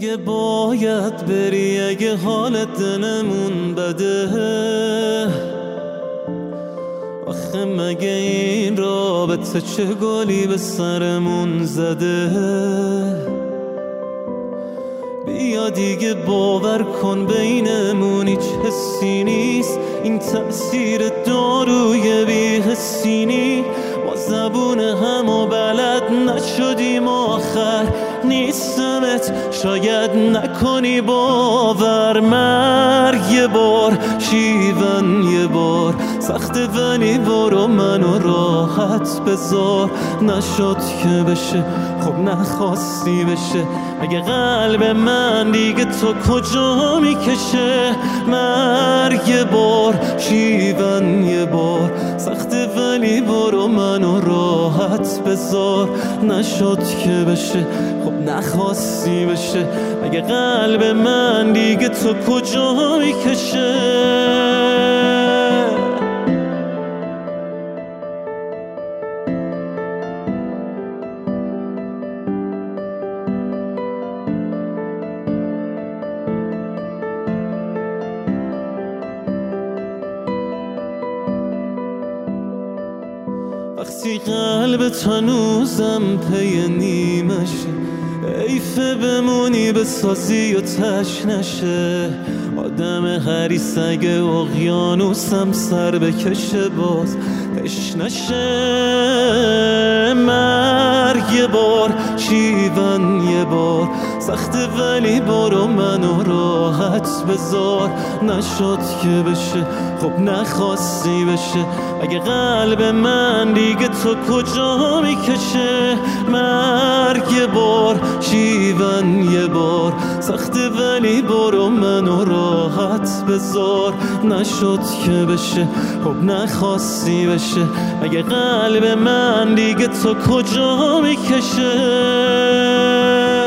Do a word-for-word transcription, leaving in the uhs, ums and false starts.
دیگه باید بری اگه حالت دلمون بده. آخه مگه این رابطه چه گلی به سرمون زده. بیا دیگه باور کن بینمون هیچ حسی نیست، این تأثیر داروی بی حسی نیست. ما زبون همو بلد نشدیم آخر نیستمت شاید نکنی باور. مرگ یه بار شیون یه بار سخته ولی برو منو راحت بذار. نشد که بشه خب نخواستی بشه، اگه قلب من دیگه تو کجا میکشه. مرگ یه بار شیون یه بار سخته ولی برو منو راحت بذار. نشد که بشه خب نخواستی بشه، اگه قلب من دیگه تو کجا میکشه. وقتی قلب هنوزم پی نیمشه، حیفه بمونی بسازی و تش نشه. آدم حریص اگه اقیانوسم سر بکشه باز تش نشه. مرگ یه بار شیون یه بار سخته ولی برو منو راحت بذار. نشد که بشه خب نخواستی بشه، اگه قلب من دیگه تو کجا میکشه. مرگ یه بار شیون یه بار سخته ولی برو منو راحت بذار. نشد که بشه خب نخواستی بشه، اگه قلب من دیگه تو کجا میکشه.